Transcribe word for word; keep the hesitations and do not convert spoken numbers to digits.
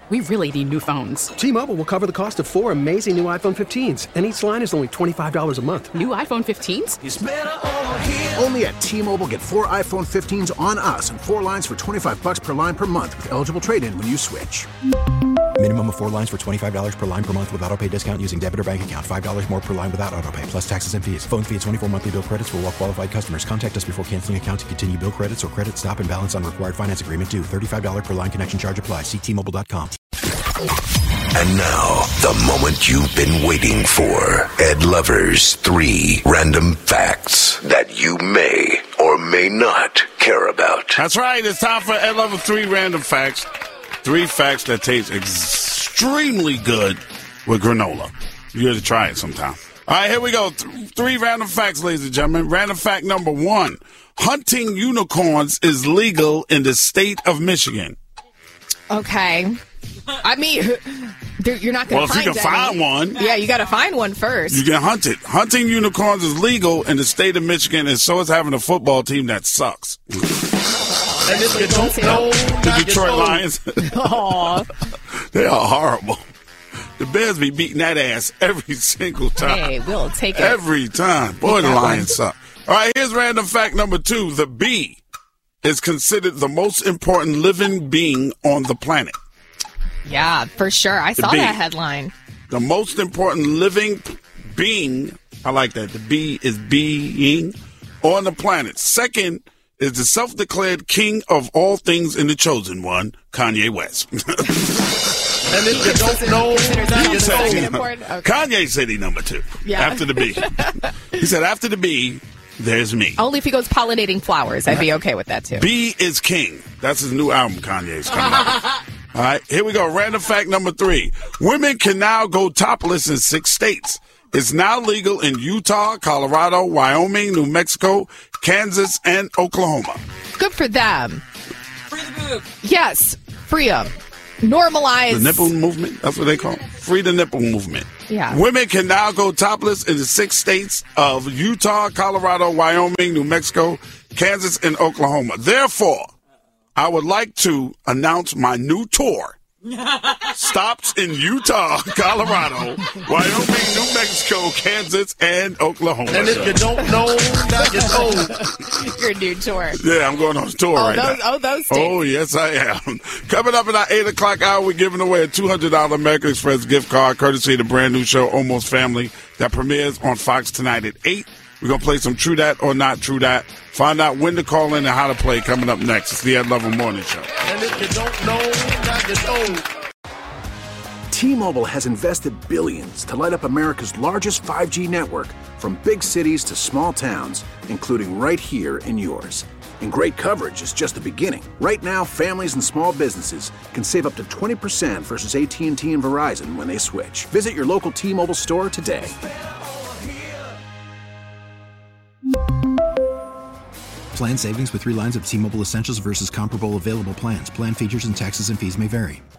We really need new phones. T-Mobile will cover the cost of four amazing new iPhone fifteens, and each line is only twenty-five dollars a month. New iPhone fifteens? It's better over here. Only at T-Mobile, get four iPhone fifteens on us and four lines for twenty-five dollars per line per month with eligible trade-in when you switch. Minimum of four lines for twenty-five dollars per line per month with autopay discount using debit or bank account. five dollars more per line without autopay, plus taxes and fees. Phone fee at twenty-four monthly bill credits for well-qualified customers. Contact us before canceling account to continue bill credits or credit stop and balance on required finance agreement due. thirty-five dollars per line connection charge applies. See T Mobile dot com. And now, the moment you've been waiting for. Ed Lover's three random facts that you may or may not care about. That's right. It's time for Ed Lover's three random facts. Three facts that taste extremely good with granola. You got to try it sometime. All right, here we go. Th- three random facts, ladies and gentlemen. Random fact number one. Hunting unicorns is legal in the state of Michigan. Okay. I mean, you're not going Well, to if find you can find one. Yeah, you got to find one first. You can hunt it. Hunting unicorns is legal in the state of Michigan, and so is having a football team that sucks. And if you don't know, The Detroit Lions. Aww. They are horrible. The Bears be beating that ass every single time. Hey, we'll take it. Every time. Boy, the Lions suck. All right, here's random fact number two. The bee is considered the most important living being on the planet. Yeah, for sure. I The saw bee. that headline. The most important living being, I like that. The bee is being on the planet. Second is the self-declared king of all things in the chosen one, Kanye West. And if you don't know, now you said he, know. Okay. Kanye said he number two. Yeah. After the bee. He said after the bee, there's me. Only if he goes pollinating flowers. I'd be okay with that, too. Bee is king. That's his new album, Kanye's coming out. All right, here we go. Random fact number three. Women can now go topless in six states. It's now legal in Utah, Colorado, Wyoming, New Mexico, Kansas, and Oklahoma. Good for them. Free the boob. Yes, free them. Normalize. The nipple movement, that's what they call it. Free the nipple movement. Yeah. Women can now go topless in the six states of Utah, Colorado, Wyoming, New Mexico, Kansas, and Oklahoma. Therefore, I would like to announce my new tour. Stops in Utah, Colorado, Wyoming, New Mexico, Kansas, and Oklahoma. And if you don't know, now you know. Your new tour. Yeah, I'm going on a tour Oh, right those, now. oh, those states. Oh, yes, I am. Coming up in our eight o'clock hour, we're giving away a two hundred dollars American Express gift card, courtesy of the brand new show, Almost Family, that premieres on Fox tonight at eight. We're going to play some True Dat or Not True Dat. Find out when to call in and how to play coming up next. It's the Ed Lover Morning Show. And if you don't know, now you know. T-Mobile has invested billions to light up America's largest five G network, from big cities to small towns, including right here in yours. And great coverage is just the beginning. Right now, families and small businesses can save up to twenty percent versus A T and T and Verizon when they switch. Visit your local T-Mobile store today. Plan savings with three lines of T-Mobile Essentials versus comparable available plans. Plan features and taxes and fees may vary.